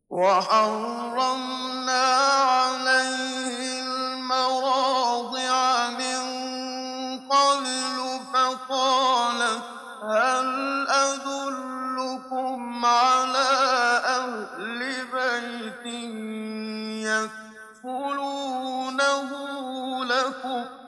وَحَرَّمْنَا عَلَيْهِ الْمَرَاضِعَ مِن قَبْلُ فَقَالَتْ هَلْ أَدُلُّكُمْ عَلَىٰ أَهْلِ بَيْتٍ يَكْفُلُونَهُ لَكُمْ ۖ